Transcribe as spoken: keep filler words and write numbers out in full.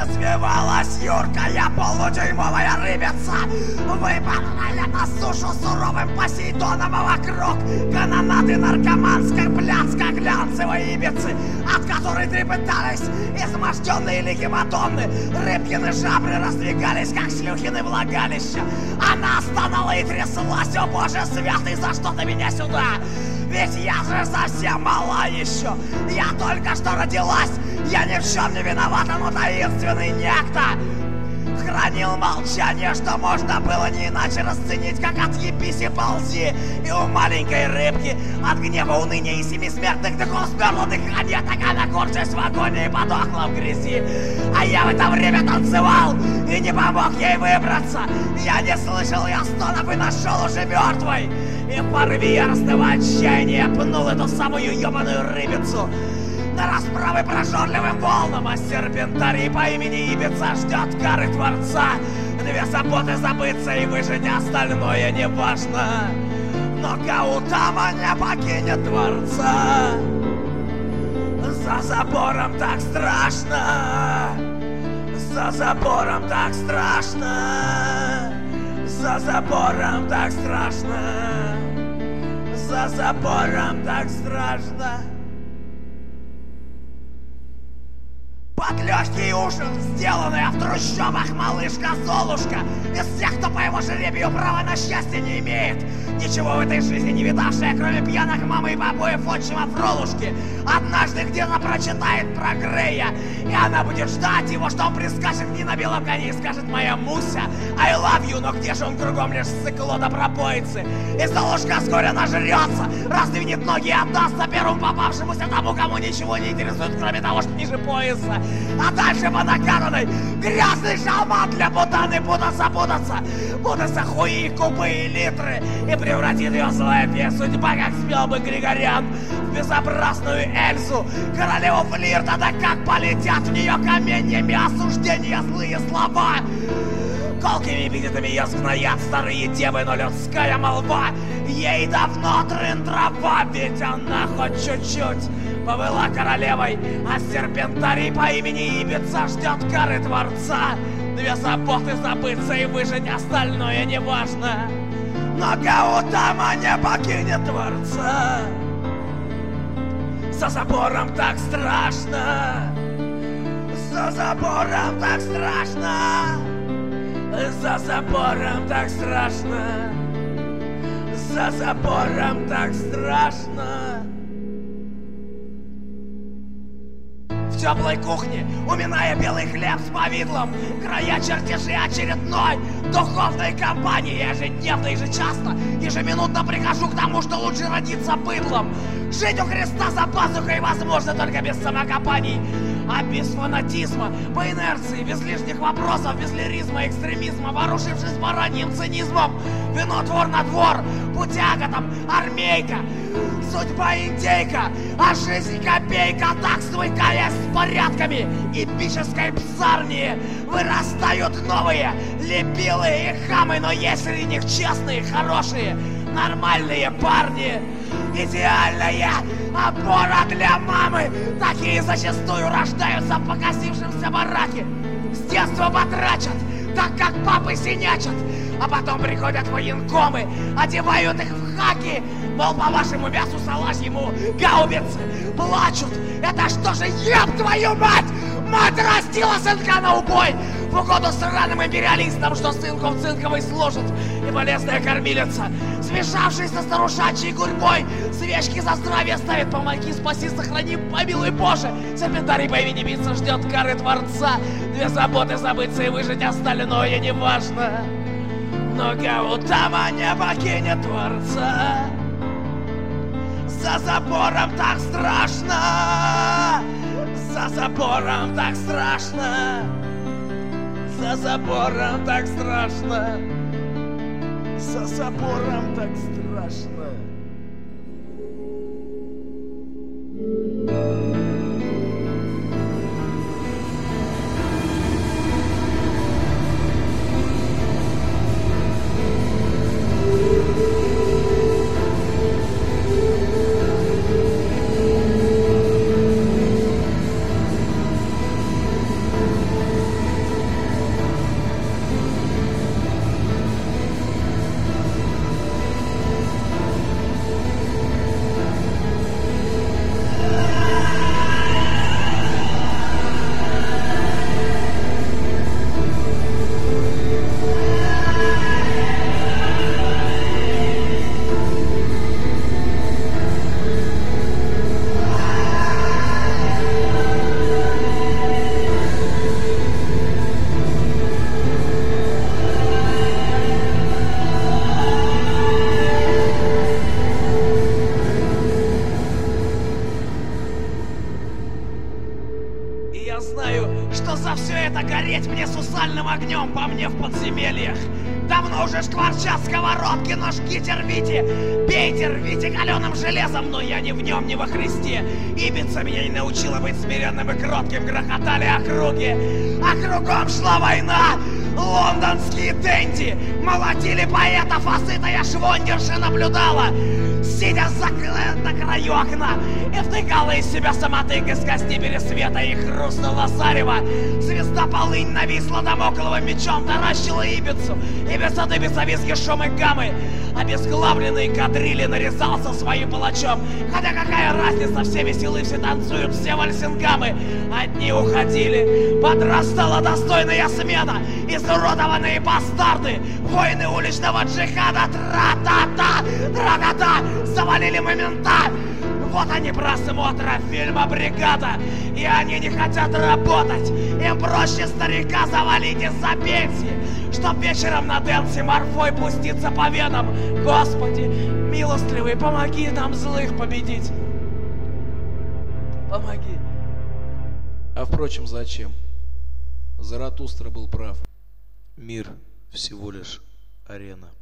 Извивалась юркая полудюймовая рыбица, выпадая на сушу суровым Посейдоном, а вокруг канонады наркоманской блядско-глянцевой ибицы, от которой трепетались изможденные лики Мадонны. Рыбкины жабры раздвигались, как шлюхины влагалища. Она стонала и тряслась: о боже святый, за что ты меня сюда? Ведь я же совсем мала еще, я только что родилась, я ни в чем не виновата, но таинственный некто хранил молчание, что можно было не иначе расценить, как отъебись и ползи. И у маленькой рыбки от гнева, уныния и семи смертных дыхов сперло дыхание, так она, корчась в агонии, и подохла в грязи. А я в это время танцевал и не помог ей выбраться. Я не слышал ее стонов и нашел уже мертвой. И в порыве яростного отчаяния пнул эту самую ебаную рыбицу на расправы прожорливым волнам, а серпентарий по имени Ибица ждет кары Творца. Две заботы — забыться и выжить, остальное не важно. Но Гаутама не покинет Творца. За забором так страшно, за забором так страшно, за забором так страшно, за забором так страшно. Под легкий ужин, сделанная в трущобах малышка Золушка, из тех, кто по его жребию права на счастье не имеет, ничего в этой жизни не видавшая, кроме пьяных мамы и побоев отчима Фролушки, однажды где-то прочитает про Грея, и она будет ждать его, что он прискачет не на белом коне и скажет: моя Муся, I love you, но где же он кругом лишь сыкло до пропоицы? И Золушка вскоре нажрется, раздвинет ноги и отдастся первому попавшемуся тому, кому ничего не интересует, кроме того, что ниже пояса. А дальше по накатанной грязный шалман для путаны путаться-путаться, путаться хуи, кубы и литры, и превратит ее злая судьба, как спел бы Григорян, в безобразную Эльзу, королеву флирта. Да как полетят в нее каменьями осуждения злые слова! Колкими эпитетами ее сгноят старые девы, но людская молва ей давно трын трава, ведь она хоть чуть-чуть побыла королевой, а серпентарий по имени Ибица ждет кары Творца. Две заботы — забыться и выжить, остальное не важно. Но Гаутама не покинет Творца. За забором так страшно, за забором так страшно, за забором так страшно, за забором так страшно. В теплой кухне, уминая белый хлеб с повидлом, края чертежи очередной духовной кампании, ежедневно, ежечасно, ежеминутно прихожу к тому, что лучше родиться быдлом. Жить у Христа за пазухой возможно только без самокопаний, а без фанатизма, по инерции, без лишних вопросов, без лиризма, экстремизма, вооружившись бараньим цинизмом. Вино двор на двор, путяга там, армейка, судьба индейка, а жизнь копейка. Так, смыкаясь с порядками эпической псарни, вырастают новые лепилы и хамы, но есть среди них честные, хорошие, нормальные парни. Идеальная опора для мамы. Такие зачастую рождаются в покосившемся бараке. С детства потрачат, так как папы синячат, а потом приходят военкомы, одевают их в хаки, мол, по вашему мясу салазьему гаубицы плачут. Это что же, еб твою мать! Мать растила сынка на убой в угоду сраным империалистам, что сынку в цинковый служит, и полезная кормилица, смешавшись со старушачьей гурьбой, свечки за здравие ставит: помоги, спаси, сохрани, помилуй Боже. Серпентарий по имени Ибица ждет кары Творца. Две заботы — забыться и выжить, остальное не важно. Но Гаутама не покинет Творца. За забором так страшно, за забором так страшно, за забором так страшно, за забором так страшно. И я знаю, что за все это гореть мне сусальным огнем по мне в подземельях. Давно уже шкварчат сковородки, но жгите, рвите, бейте, рвите каленым железом, но я не в нем, не во Христе. Ибица меня не научила быть смиренным и кротким, грохотали округи, а кругом шла война. Лондонские денди молотили поэтов, а сытая швондерша наблюдала, сидя за на краю окна, и втыкала из себя самотык из кости пересвета, и хрустнула зарево. Звезда полынь нависла дамокловым мечом, таращила Ибицу. Ибица дыбится, виски, шум и гаммы. Обезглавленный кадрили нарезался своим палачом. Хотя какая разница, все веселы, все танцуют, все вальсингамы. Одни уходили, подрастала достойная смена. Изуродованные бастарды, воины уличного джихада, тра-та-та, тра-та-та, завалили момента. Вот они, просмотра фильма «Бригада», и они не хотят работать. Им проще старика завалить из-за пенсии, чтоб вечером на дэнсе морфой пуститься по венам. Господи, милостливый, помоги нам злых победить. Помоги. А впрочем, зачем? Заратустра был прав. Мир всего лишь арена.